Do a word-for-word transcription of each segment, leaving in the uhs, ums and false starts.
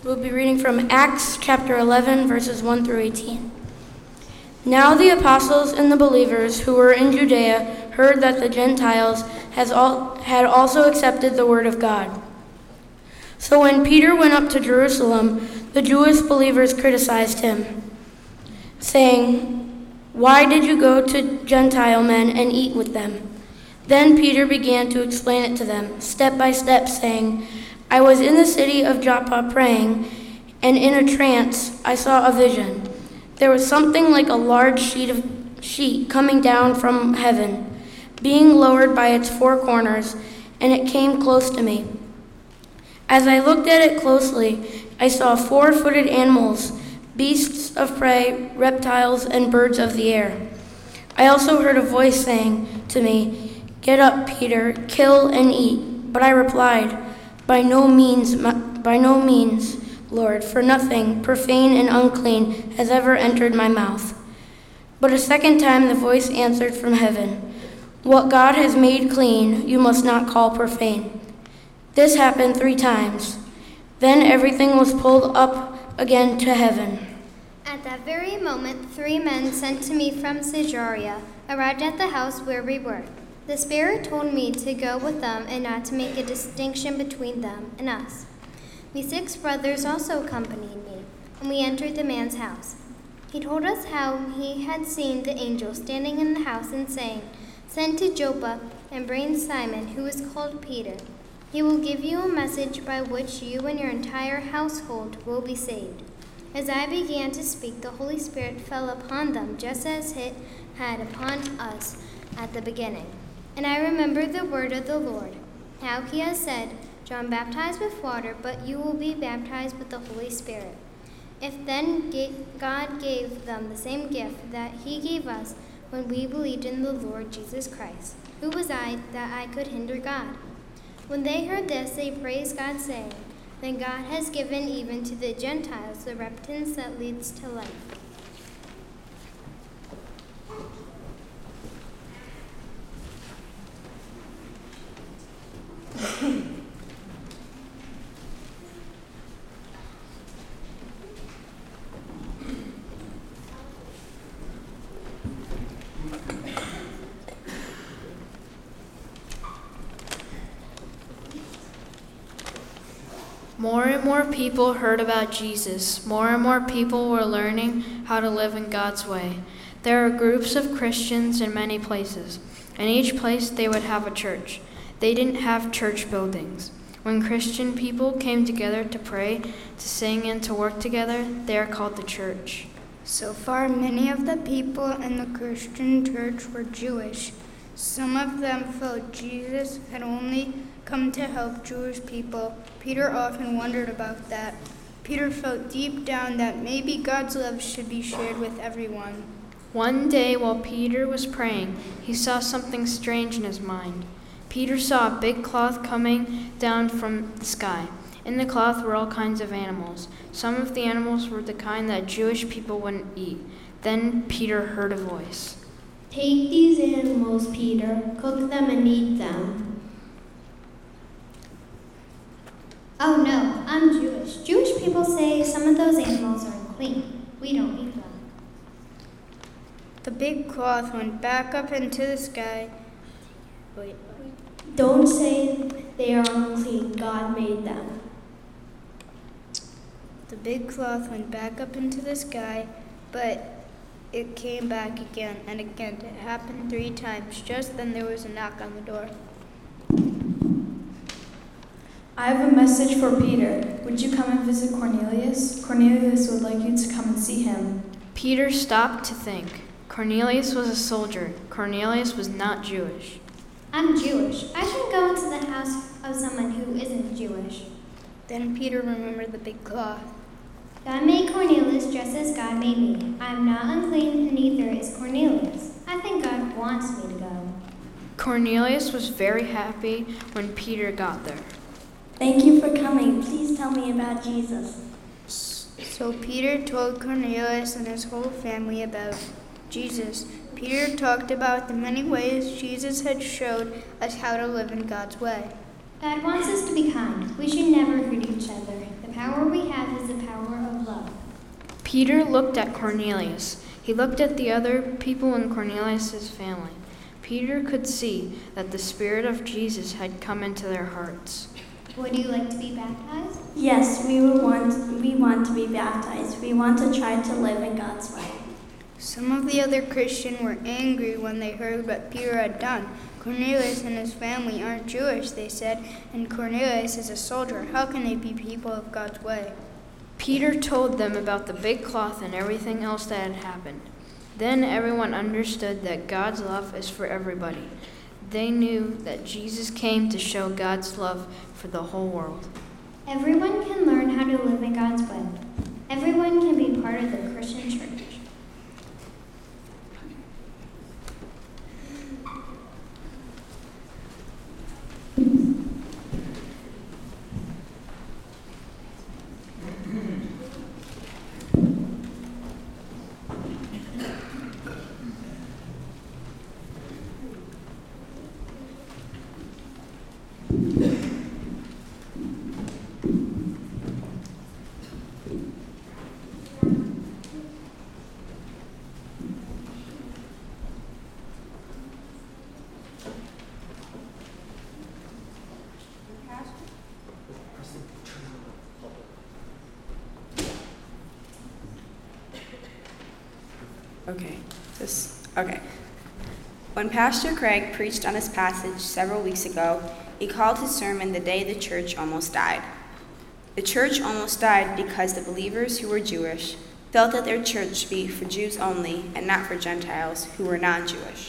We'll be reading from Acts chapter eleven, verses one through eighteen. Now the apostles and the believers who were in Judea heard that the Gentiles has all, had also accepted the word of God. So when Peter went up to Jerusalem, the Jewish believers criticized him, saying, "Why did you go to Gentile men and eat with them?" Then Peter began to explain it to them, step by step, saying, "I was in the city of Joppa praying, and in a trance I saw a vision. There was something like a large sheet of sheet coming down from heaven, being lowered by its four corners, and it came close to me. As I looked at it closely, I saw four-footed animals, beasts of prey, reptiles, and birds of the air. I also heard a voice saying to me, 'Get up, Peter, kill and eat.' But I replied, 'By no means, by no means, Lord, for nothing profane and unclean has ever entered my mouth.' But a second time the voice answered from heaven, 'What God has made clean, you must not call profane.' This happened three times. Then everything was pulled up again to heaven." At that very moment, three men sent to me from Caesarea arrived at the house where we were. The Spirit told me to go with them and not to make a distinction between them and us. We six brothers also accompanied me, and we entered the man's house. He told us how he had seen the angel standing in the house and saying, 'Send to Joppa and bring Simon, who is called Peter. He will give you a message by which you and your entire household will be saved.' As I began to speak, the Holy Spirit fell upon them just as it had upon us at the beginning. And I remembered the word of the Lord, how he has said, 'John baptized with water, but you will be baptized with the Holy Spirit.' If then God gave them the same gift that he gave us when we believed in the Lord Jesus Christ, who was I that I could hinder God?" When they heard this, they praised God, saying, "Then God has given even to the Gentiles the repentance that leads to life." More and more people heard about Jesus. More and more people were learning how to live in God's way. There are groups of Christians in many places. In each place they would have a church. They didn't have church buildings. When Christian people came together to pray, to sing, and to work together, they are called the church. So far, many of the people in the Christian church were Jewish. Some of them felt Jesus had only come to help Jewish people. Peter often wondered about that. Peter felt deep down that maybe God's love should be shared with everyone. One day while Peter was praying, he saw something strange in his mind. Peter saw a big cloth coming down from the sky. In the cloth were all kinds of animals. Some of the animals were the kind that Jewish people wouldn't eat. Then Peter heard a voice. "Take these animals, Peter, cook them and eat them." "Oh no, I'm Jewish. Jewish people say some of those animals are unclean. We don't eat them." The big cloth went back up into the sky. Wait. "Don't say they are unclean. God made them." The big cloth went back up into the sky, but it came back again and again. It happened three times. Just then there was a knock on the door. "I have a message for Peter. Would you come and visit Cornelius? Cornelius would like you to come and see him." Peter stopped to think. Cornelius was a soldier. Cornelius was not Jewish. "I'm Jewish. I shouldn't go into the house of someone who isn't Jewish." Then Peter remembered the big cloth. "God made Cornelius just as God made me. I'm not unclean, and neither is Cornelius. I think God wants me to go." Cornelius was very happy when Peter got there. "Thank you for coming. Please tell me about Jesus." So Peter told Cornelius and his whole family about Jesus. Peter talked about the many ways Jesus had showed us how to live in God's way. God wants us to be kind. We should never hurt each other. The power we have is Peter looked at Cornelius. He looked at the other people in Cornelius' family. Peter could see that the Spirit of Jesus had come into their hearts. Would you like to be baptized? Yes, we would want we want to be baptized. We want to try to live in God's way. Some of the other Christians were angry when they heard what Peter had done. Cornelius and his family aren't Jewish, they said, and Cornelius is a soldier. How can they be people of God's way? Peter told them about the big cloth and everything else that had happened. Then everyone understood that God's love is for everybody. They knew that Jesus came to show God's love for the whole world. Everyone can learn how to live in God's way. Everyone can be part of the Christian church. Okay, this, okay. When Pastor Craig preached on this passage several weeks ago, he called his sermon "The Day the Church Almost Died." The church almost died because the believers who were Jewish felt that their church should be for Jews only and not for Gentiles who were non-Jewish.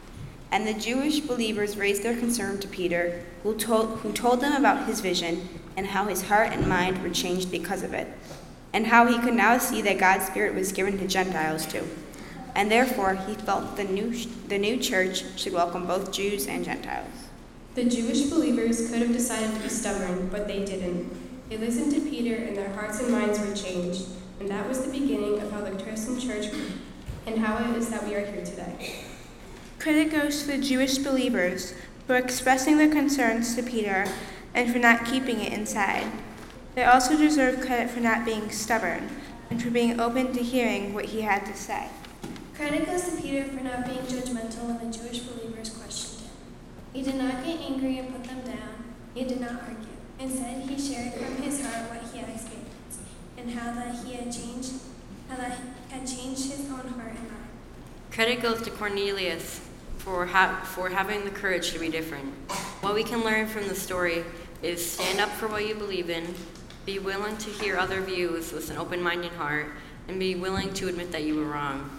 And the Jewish believers raised their concern to Peter, who told, who told them about his vision and how his heart and mind were changed because of it, and how he could now see that God's Spirit was given to Gentiles too. And therefore he felt the new, the new church should welcome both Jews and Gentiles. The Jewish believers could have decided to be stubborn, but they didn't. They listened to Peter and their hearts and minds were changed. And that was the beginning of how the Christian church grew and how it is that we are here today. Credit goes to the Jewish believers for expressing their concerns to Peter and for not keeping it inside. They also deserve credit for not being stubborn and for being open to hearing what he had to say. Credit goes to Peter for not being judgmental when the Jewish believers questioned him. He did not get angry and put them down. He did not argue. Instead, he shared from his heart what he had experienced and how that he had changed, how that had changed his own heart and mind. Credit goes to Cornelius for ha- for having the courage to be different. What we can learn from the story is stand up for what you believe in, be willing to hear other views with an open-minded heart, and be willing to admit that you were wrong.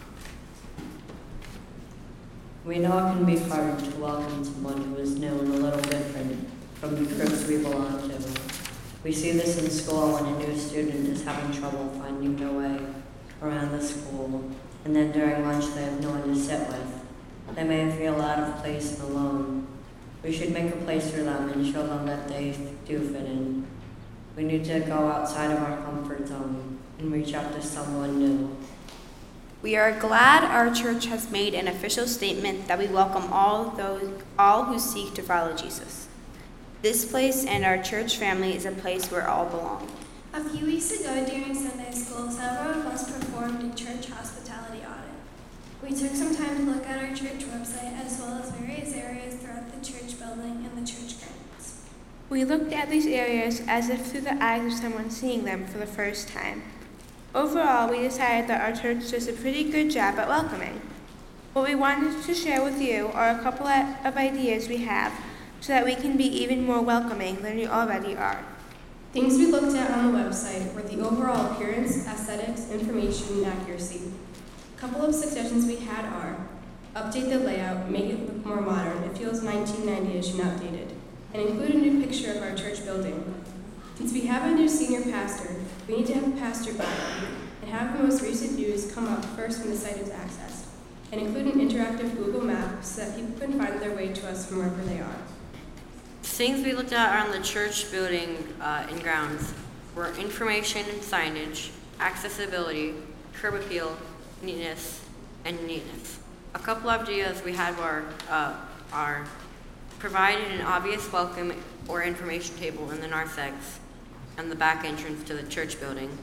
We know it can be hard to welcome someone who is new and a little different from the groups we belong to. We see this in school when a new student is having trouble finding their way around the school, and then during lunch they have no one to sit with. They may feel out of place and alone. We should make a place for them and show them that they do fit in. We need to go outside of our comfort zone and reach out to someone new. We are glad our church has made an official statement that we welcome all those, all who seek to follow Jesus. This place and our church family is a place where all belong. A few weeks ago during Sunday school, several of us performed a church hospitality audit. We took some time to look at our church website as well as various areas throughout the church building and the church grounds. We looked at these areas as if through the eyes of someone seeing them for the first time. Overall, we decided that our church does a pretty good job at welcoming. What we wanted to share with you are a couple of ideas we have so that we can be even more welcoming than we already are. Things we looked at on the website were the overall appearance, aesthetics, information, and accuracy. A couple of suggestions we had are update the layout, make it look more modern, it feels nineteen ninety-ish and outdated, and include a new picture of our church building. Since we have a new senior pastor, we need to have a pastor bio and have the most recent news come up first when the site is accessed, and include an interactive Google map so that people can find their way to us from wherever they are. Things we looked at on the church building uh, and grounds were information and signage, accessibility, curb appeal, neatness, and neatness. A couple of ideas we had were uh, are provided an obvious welcome or information table in the narthex and the back entrance to the church building.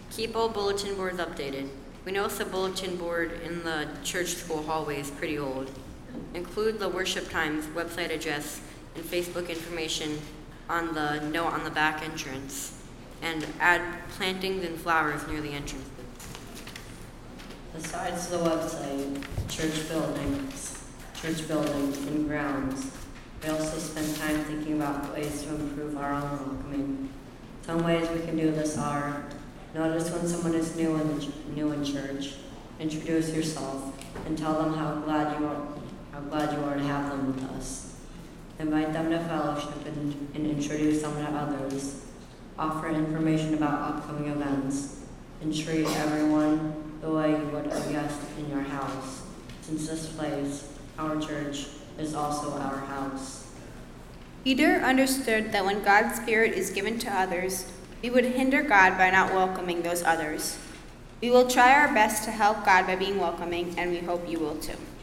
Keep all bulletin boards updated. We notice the bulletin board in the church school hallway is pretty old. Include the worship times, website address, and Facebook information on the note on the back entrance, and add plantings and flowers near the entrances. Besides the website, church buildings, church buildings and grounds, we also spend time thinking about ways to improve our own welcoming. Some ways we can do this are: notice when someone is new in the, new in church, introduce yourself, and tell them how glad you are how glad you are to have them with us. Invite them to fellowship and, and introduce them to others. Offer information about upcoming events, and treat everyone the way you would a guest in your house, since this place, our church, is also our house. Peter understood that when God's Spirit is given to others, we would hinder God by not welcoming those others. We will try our best to help God by being welcoming, and we hope you will too.